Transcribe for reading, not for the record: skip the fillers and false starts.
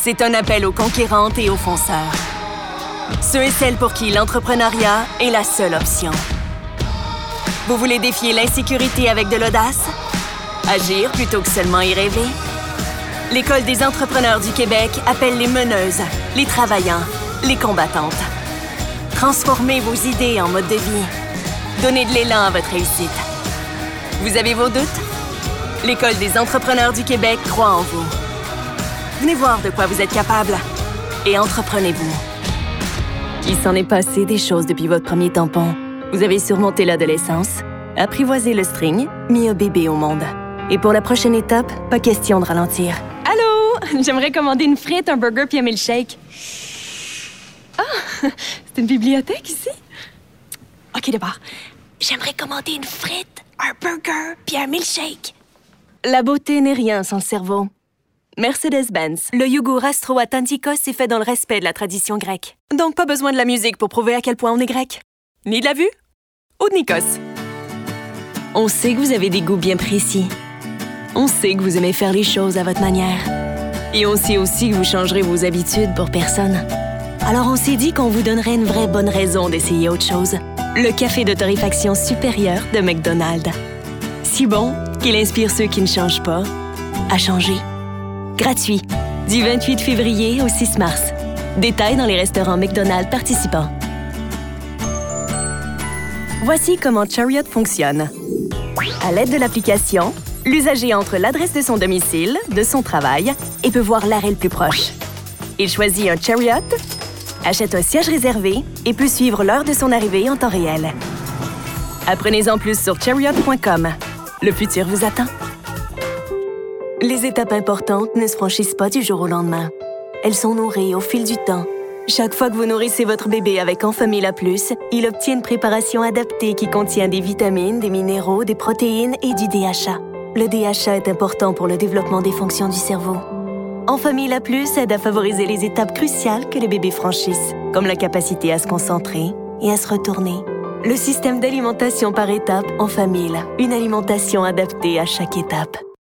C'est un appel aux conquérantes et aux fonceurs. Ceux et celles pour qui l'entrepreneuriat est la seule option. Vous voulez défier l'insécurité avec de l'audace? Agir plutôt que seulement y rêver? L'École des entrepreneurs du Québec appelle les meneuses, les travaillants, les combattantes. Transformez vos idées en mode de vie. Donnez de l'élan à votre réussite. Vous avez vos doutes? L'École des entrepreneurs du Québec croit en vous. Venez voir de quoi vous êtes capable et entreprenez-vous. Il s'en est passé des choses depuis votre premier tampon. Vous avez surmonté l'adolescence, apprivoisé le string, mis un bébé au monde. Et pour la prochaine étape, pas question de ralentir. Allô? J'aimerais commander une frite, un burger puis un milkshake. Ah! C'est une bibliothèque ici? OK, d'abord. J'aimerais commander une frite, un burger puis un milkshake. La beauté n'est rien sans le cerveau. Mercedes-Benz, le yogourt Astro Atlantikos est fait dans le respect de la tradition grecque. Donc pas besoin de la musique pour prouver à quel point on est grec. Ni de la vue, ou de Nikos. On sait que vous avez des goûts bien précis. On sait que vous aimez faire les choses à votre manière. Et on sait aussi que vous changerez vos habitudes pour personne. Alors on s'est dit qu'on vous donnerait une vraie bonne raison d'essayer autre chose. Le café de torréfaction supérieure de McDonald's. Si bon qu'il inspire ceux qui ne changent pas à changer. Gratuit, du 28 février au 6 mars. Détails dans les restaurants McDonald's participants. Voici comment Chariot fonctionne. À l'aide de l'application, l'usager entre l'adresse de son domicile, de son travail et peut voir l'arrêt le plus proche. Il choisit un Chariot, achète un siège réservé et peut suivre l'heure de son arrivée en temps réel. Apprenez-en plus sur chariot.com. Le futur vous attend. Les étapes importantes ne se franchissent pas du jour au lendemain. Elles sont nourries au fil du temps. Chaque fois que vous nourrissez votre bébé avec Enfamil A+, il obtient une préparation adaptée qui contient des vitamines, des minéraux, des protéines et du DHA. Le DHA est important pour le développement des fonctions du cerveau. Enfamil A+, aide à favoriser les étapes cruciales que les bébés franchissent, comme la capacité à se concentrer et à se retourner. Le système d'alimentation par étapes Enfamil, une alimentation adaptée à chaque étape.